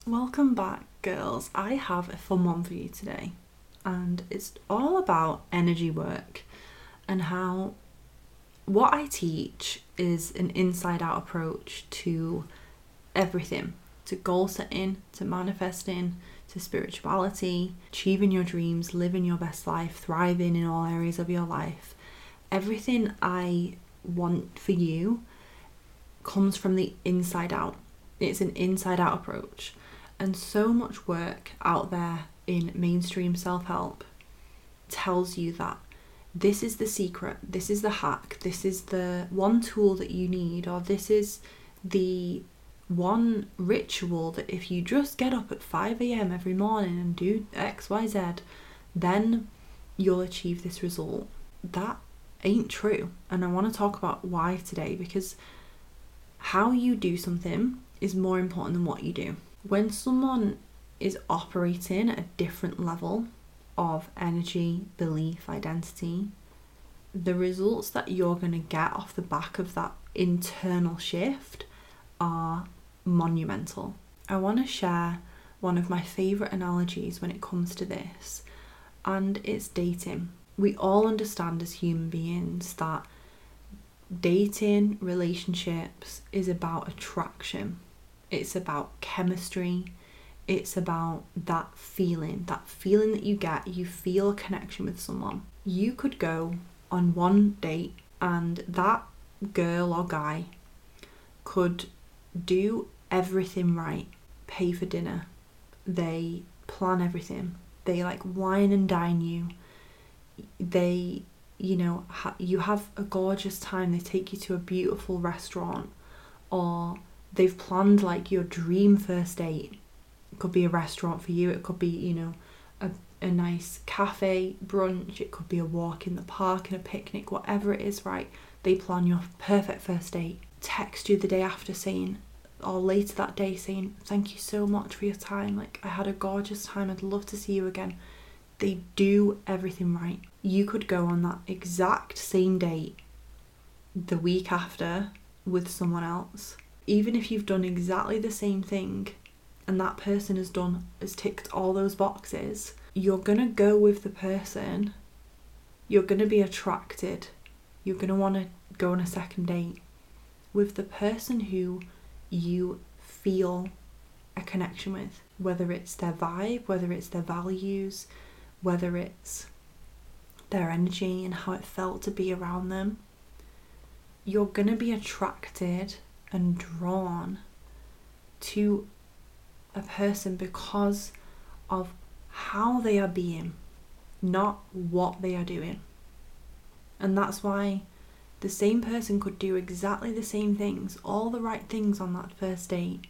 Welcome back, girls. I have a fun one for you today, and it's all about energy work and how what I teach is an inside out approach to everything, to goal setting, to manifesting, to spirituality, achieving your dreams, living your best life, thriving in all areas of your life. Everything I want for you comes from the inside out. It's an inside out approach. And so much work out there in mainstream self-help tells you that this is the secret, this is the hack, this is the one tool that you need, or this is the one ritual that if you just get up at 5 a.m. every morning and do X, Y, Z, then you'll achieve this result. That ain't true. And I want to talk about why today, because how you do something is more important than what you do. When someone is operating at a different level of energy, belief, identity, the results that you're going to get off the back of that internal shift are monumental. I want to share one of my favourite analogies when it comes to this, and it's dating. We all understand as human beings that dating, relationships is about attraction. It's about chemistry. It's about that feeling that you get. You feel a connection with someone. You could go on one date and that girl or guy could do everything right, pay for dinner. They plan everything. They wine and dine you. They, you have a gorgeous time. They take you to a beautiful restaurant, or they've planned your dream first date. It could be a restaurant for you. It could be, a nice cafe, brunch. It could be a walk in the park and a picnic, whatever it is, right? They plan your perfect first date. Text you the day after saying, or later that day saying, thank you so much for your time. I had a gorgeous time. I'd love to see you again. They do everything right. You could go on that exact same date the week after with someone else. Even if you've done exactly the same thing and that person has ticked all those boxes, you're going to go with the person. You're going to be attracted. You're going to want to go on a second date with the person who you feel a connection with, whether it's their vibe, whether it's their values, whether it's their energy and how it felt to be around them. You're going to be attracted and drawn to a person because of how they are being, not what they are doing. And that's why the same person could do exactly the same things, all the right things on that first date,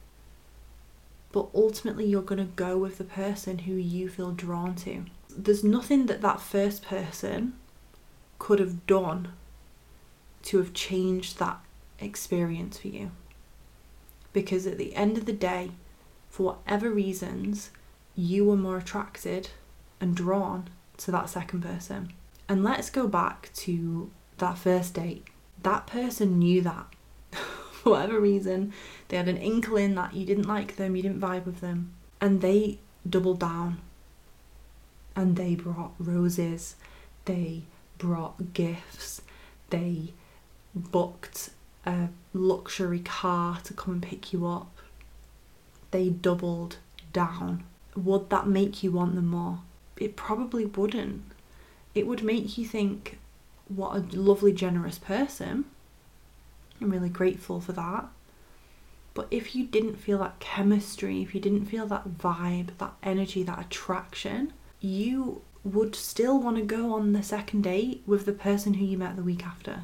but ultimately you're going to go with the person who you feel drawn to. There's nothing that first person could have done to have changed that experience for you, because at the end of the day, for whatever reasons, you were more attracted and drawn to that second person. And let's go back to that first date. That person knew that for whatever reason, they had an inkling that you didn't like them, you didn't vibe with them, and they doubled down and they brought roses, they brought gifts, they booked a luxury car to come and pick you up. They doubled down. Would that make you want them more? It probably wouldn't. It would make you think, what a lovely, generous person. I'm really grateful for that. But if you didn't feel that chemistry, if you didn't feel that vibe, that energy, that attraction, you would still want to go on the second date with the person who you met the week after.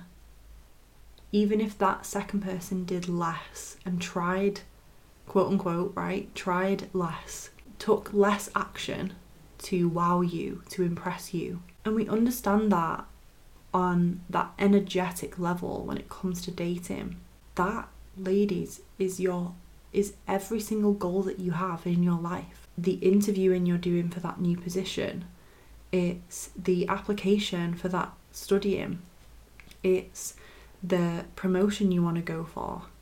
Even if that second person did less and tried, quote unquote, right, tried less, took less action to wow you, to impress you. And we understand that on that energetic level when it comes to dating. That, ladies, is every single goal that you have in your life. The interviewing you're doing for that new position, it's the application for that studying, it's the promotion you want to go for,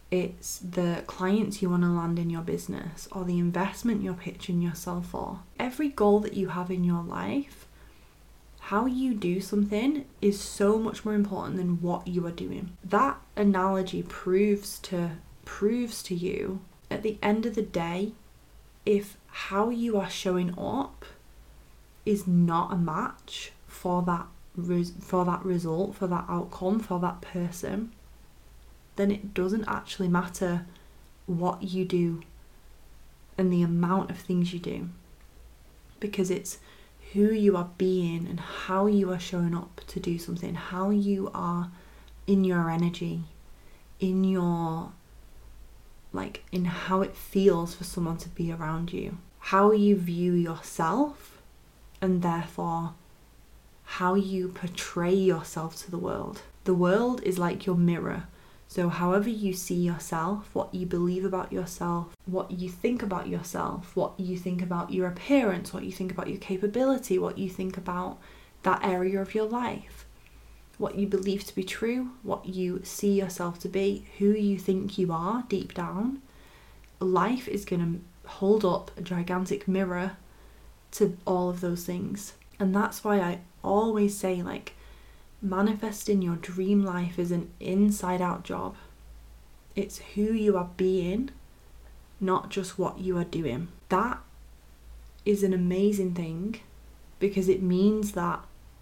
it's the clients you want to land in your business, or the investment you're pitching yourself for. Every goal that you have in your life, how you do something is so much more important than what you are doing. That analogy proves to you at the end of the day, if how you are showing up is not a match for that result, for that outcome, for that person, then it doesn't actually matter what you do and the amount of things you do, because it's who you are being and how you are showing up to do something, how you are in your energy, in your, like, in how it feels for someone to be around you, how you view yourself, and therefore how you portray yourself to the world. The world is like your mirror. So however you see yourself, what you believe about yourself, what you think about yourself, what you think about your appearance, what you think about your capability, what you think about that area of your life, what you believe to be true, what you see yourself to be, who you think you are deep down, life is going to hold up a gigantic mirror to all of those things. And that's why I always say, like, manifesting your dream life is an inside out job. It's who you are being, not just what you are doing. That is an amazing thing, because it means that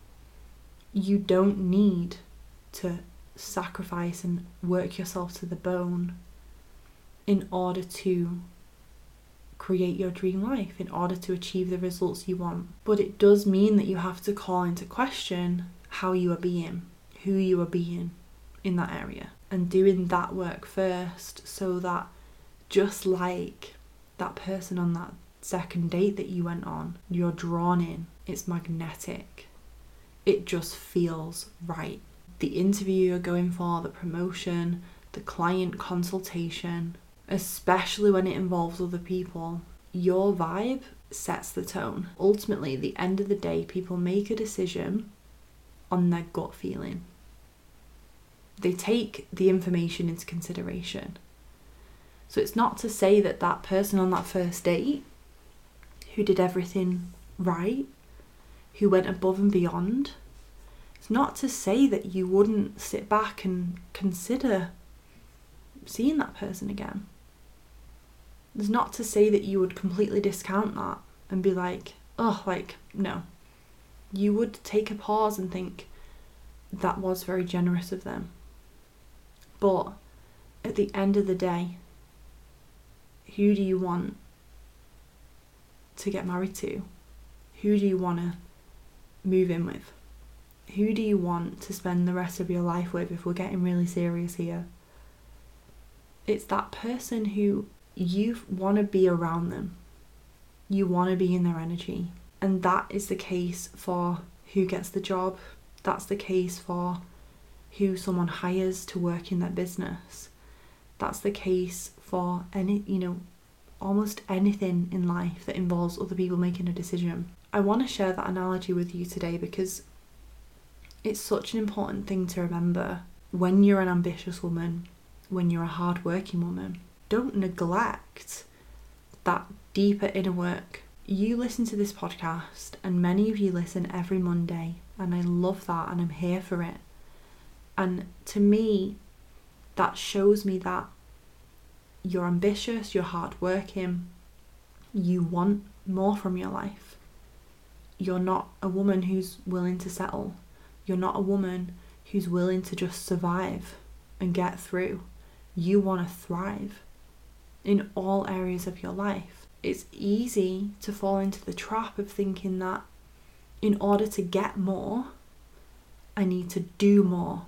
you don't need to sacrifice and work yourself to the bone in order to create your dream life, in order to achieve the results you want. But it does mean that you have to call into question how you are being, who you are being in that area, and doing that work first, so that just like that person on that second date that you went on, you're drawn in, it's magnetic, it just feels right. The interview you're going for, the promotion, the client consultation, especially when it involves other people, your vibe sets the tone. Ultimately, at the end of the day, people make a decision on their gut feeling. They take the information into consideration. So it's not to say that that person on that first date who did everything right, who went above and beyond, it's not to say that you wouldn't sit back and consider seeing that person again. It's not to say that you would completely discount that and be like, oh, like, no. You would take a pause and think, that was very generous of them. But at the end of the day, who do you want to get married to? Who do you want to move in with? Who do you want to spend the rest of your life with, if we're getting really serious here? It's that person who you want to be around them. You want to be in their energy. And that is the case for who gets the job. That's the case for who someone hires to work in their business. That's the case for almost anything in life that involves other people making a decision. I want to share that analogy with you today because it's such an important thing to remember when you're an ambitious woman, when you're a hard-working woman. Don't neglect that deeper inner work. You listen to this podcast, and many of you listen every Monday, and I love that, and I'm here for it. And to me, that shows me that you're ambitious, you're hardworking, you want more from your life. You're not a woman who's willing to settle. You're not a woman who's willing to just survive and get through. You want to thrive in all areas of your life. It's easy to fall into the trap of thinking that in order to get more, I need to do more.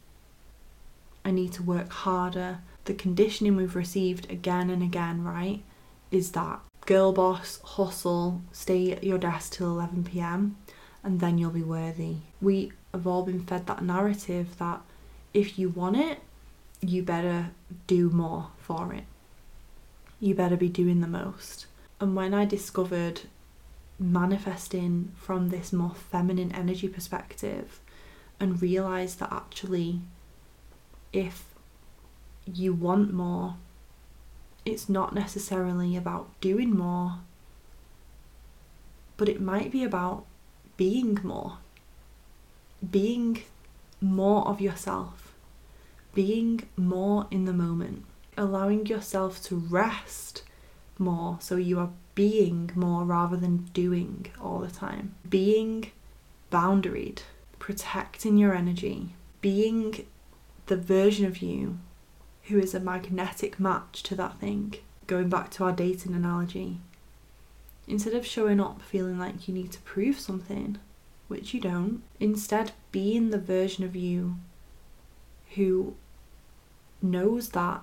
I need to work harder. The conditioning we've received again and again, right, is that girl boss, hustle, stay at your desk till 11 p.m. and then you'll be worthy. We have all been fed that narrative that if you want it, you better do more for it. You better be doing the most. And when I discovered manifesting from this more feminine energy perspective and realised that actually if you want more. It's not necessarily about doing more, but it might be about being more. Being more of yourself. Being more in the moment. Allowing yourself to rest more, so you are being more rather than doing all the time. Being boundaried. Protecting your energy. Being the version of you who is a magnetic match to that thing. Going back to our dating analogy, instead of showing up feeling like you need to prove something, which you don't, instead being the version of you who knows that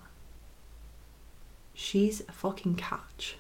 she's a fucking catch.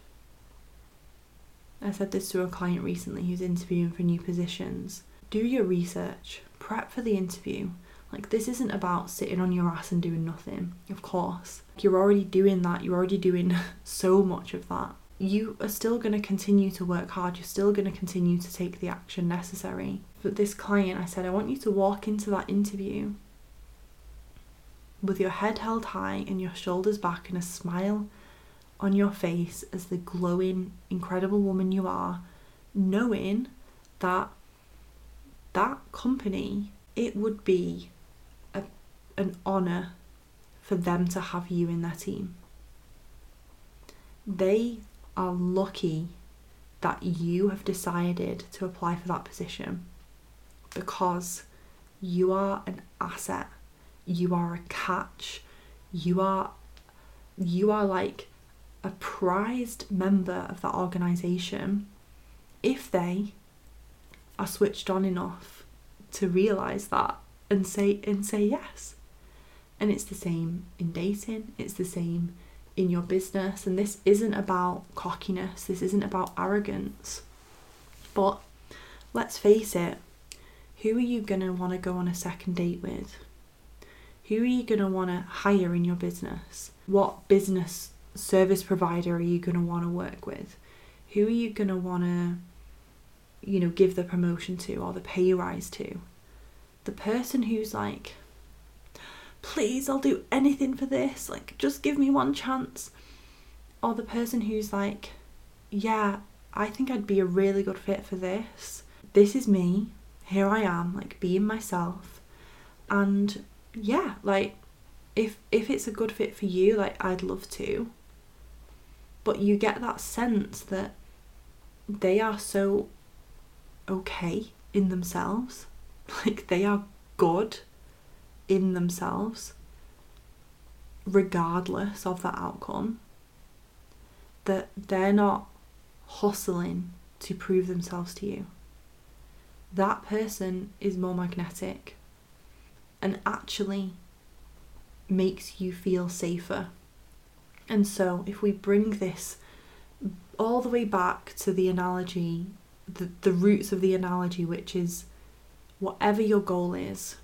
I said this to a client recently who's interviewing for new positions. Do your research, prep for the interview. Like, this isn't about sitting on your ass and doing nothing, of course. You're already doing that, you're already doing so much of that. You are still going to continue to work hard, you're still going to continue to take the action necessary. But this client, I said, I want you to walk into that interview with your head held high and your shoulders back and a smile on your face as the glowing, incredible woman you are, knowing that that company, it would be an honour for them to have you in their team. They are lucky that you have decided to apply for that position, because you are an asset, you are a catch, you are like a prized member of that organisation if they are switched on enough to realise that and say yes. And it's the same in dating, it's the same in your business, and this isn't about cockiness, this isn't about arrogance. But let's face it, who are you going to want to go on a second date with? Who are you going to want to hire in your business? What business service provider are you going to want to work with? Who are you going to want to, give the promotion to or the pay rise to? The person who's like, please, I'll do anything for this, like, just give me one chance. Or the person who's like, yeah, I think I'd be a really good fit for this. This is me, here I am, like, being myself. And yeah, like, if it's a good fit for you, like, I'd love to. But you get that sense that they are so okay in themselves, like, they are good in themselves regardless of that outcome, that they're not hustling to prove themselves to you. That person is more magnetic and actually makes you feel safer. And so if we bring this all the way back to the analogy, the roots of the analogy, which is whatever your goal is,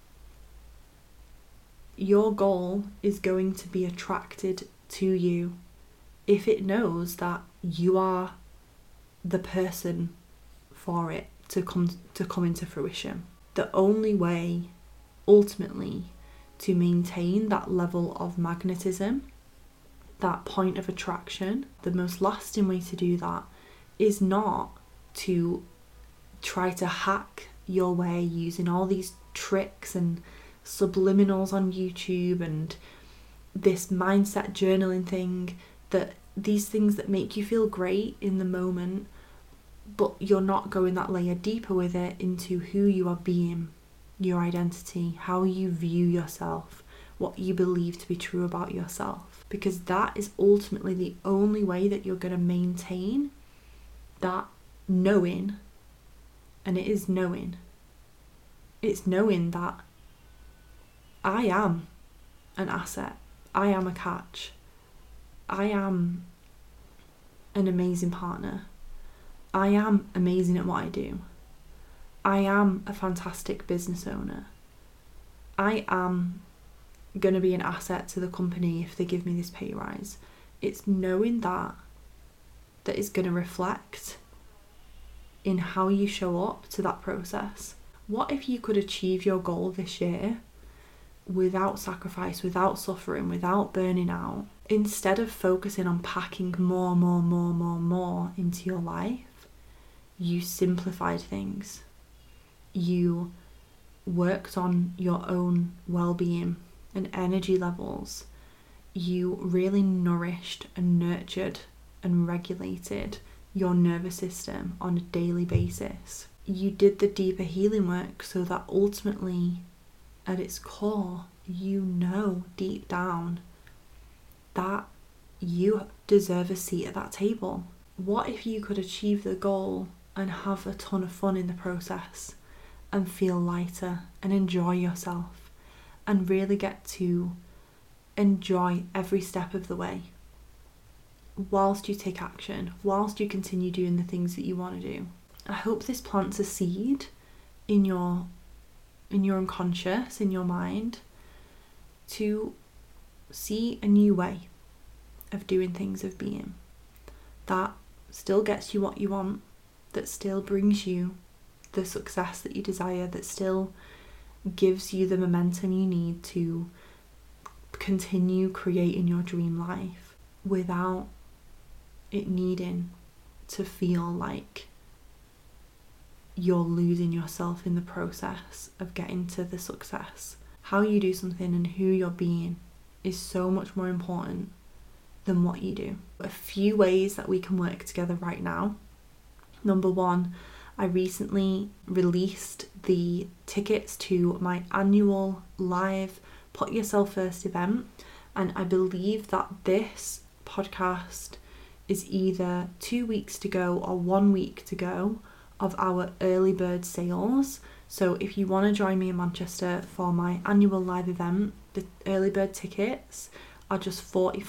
your goal is going to be attracted to you if it knows that you are the person for it to come into fruition. The only way, ultimately, to maintain that level of magnetism, that point of attraction, the most lasting way to do that is not to try to hack your way using all these tricks and subliminals on YouTube and this mindset journaling thing, that these things that make you feel great in the moment, but you're not going that layer deeper with it into who you are being, your identity, how you view yourself, what you believe to be true about yourself, because that is ultimately the only way that you're going to maintain that knowing. And it is knowing. It's knowing that I am an asset. I am a catch. I am an amazing partner. I am amazing at what I do. I am a fantastic business owner. I am going to be an asset to the company if they give me this pay rise. It's knowing that is going to reflect in how you show up to that process. What if you could achieve your goal this year without sacrifice, without suffering, without burning out, instead of focusing on packing more into your life, you simplified things. You worked on your own well-being and energy levels. You really nourished and nurtured and regulated your nervous system on a daily basis. You did the deeper healing work so that ultimately, at its core, you know deep down that you deserve a seat at that table. What if you could achieve the goal and have a ton of fun in the process and feel lighter and enjoy yourself and really get to enjoy every step of the way whilst you take action, whilst you continue doing the things that you want to do? I hope this plants a seed in your unconscious, in your mind, to see a new way of doing things, of being, that still gets you what you want, that still brings you the success that you desire, that still gives you the momentum you need to continue creating your dream life without it needing to feel like you're losing yourself in the process of getting to the success. How you do something and who you're being is so much more important than what you do. A few ways that we can work together right now. Number one, I recently released the tickets to my annual live Put Yourself First event, and I believe that this podcast is either 2 weeks to go or 1 week to go of our early bird sales. So if you want to join me in Manchester for my annual live event, the early bird tickets are just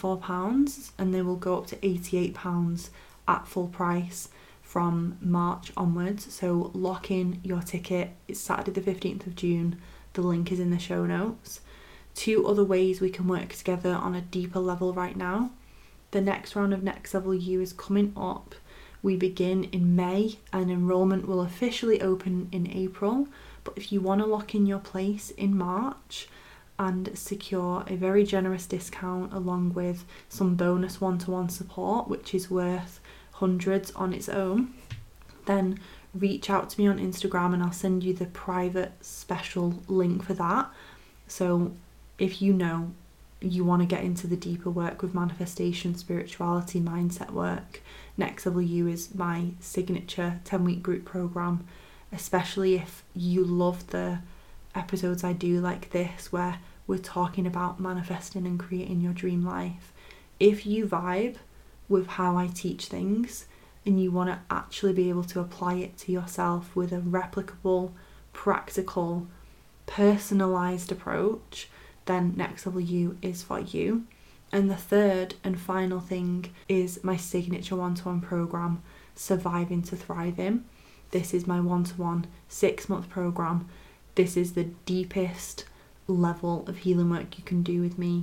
£44 and they will go up to £88 at full price from March onwards. So lock in your ticket. It's Saturday the 15th of June. The link is in the show notes. 2 other ways we can work together on a deeper level right now. The next round of Next Level You is coming up. We begin in May and enrollment will officially open in April. But if you want to lock in your place in March and secure a very generous discount along with some bonus one-to-one support, which is worth hundreds on its own, then reach out to me on Instagram and I'll send you the private special link for that. So if you know you want to get into the deeper work with manifestation, spirituality, mindset work, Next Level You is my signature 10-week group program, especially if you love the episodes I do like this where we're talking about manifesting and creating your dream life. If you vibe with how I teach things and you want to actually be able to apply it to yourself with a replicable, practical, personalized approach, then Next Level You is for you. And the third and final thing is my signature one-to-one program, Surviving to Thriving. This is my one-to-one 6-month program. This is the deepest level of healing work you can do with me.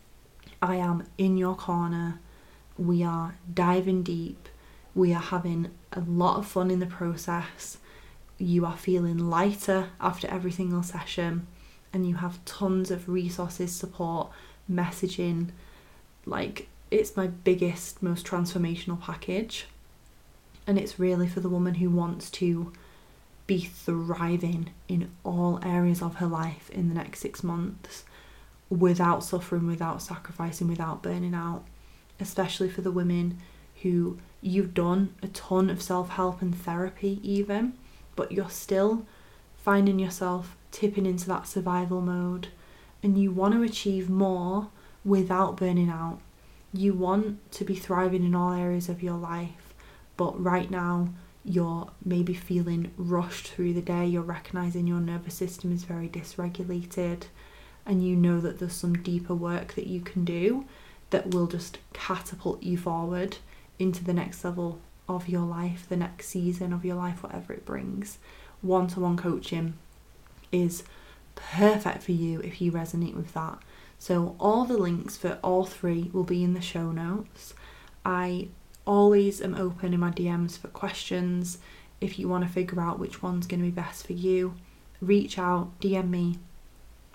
I am in your corner. We are diving deep. We are having a lot of fun in the process. You are feeling lighter after every single session. And you have tons of resources, support, messaging. Like, it's my biggest, most transformational package. And it's really for the woman who wants to be thriving in all areas of her life in the next 6 months without suffering, without sacrificing, without burning out. Especially for the women who you've done a ton of self-help and therapy even, but you're still finding yourself tipping into that survival mode and you want to achieve more without burning out. You want to be thriving in all areas of your life, but right now you're maybe feeling rushed through the day. You're recognizing your nervous system is very dysregulated and you know that there's some deeper work that you can do that will just catapult you forward into the next level of your life, the next season of your life, whatever it brings. One-to-one coaching is perfect for you if you resonate with that. So all the links for all 3 will be in the show notes. I always am open in my DMs for questions. If you want to figure out which one's going to be best for you, reach out, DM me,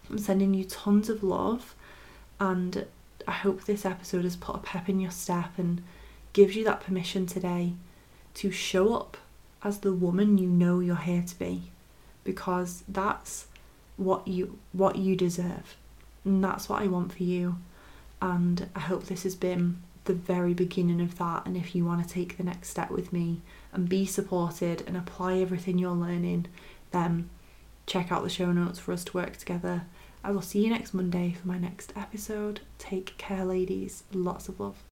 I'm sending you tons of love, and I hope this episode has put a pep in your step and gives you that permission today to show up as the woman you know you're here to be, because that's what you deserve, and that's what I want for you. And I hope this has been the very beginning of that. And if you want to take the next step with me and be supported and apply everything you're learning, then check out the show notes for us to work together. I will see you next Monday for my next episode. Take care, ladies. Lots of love.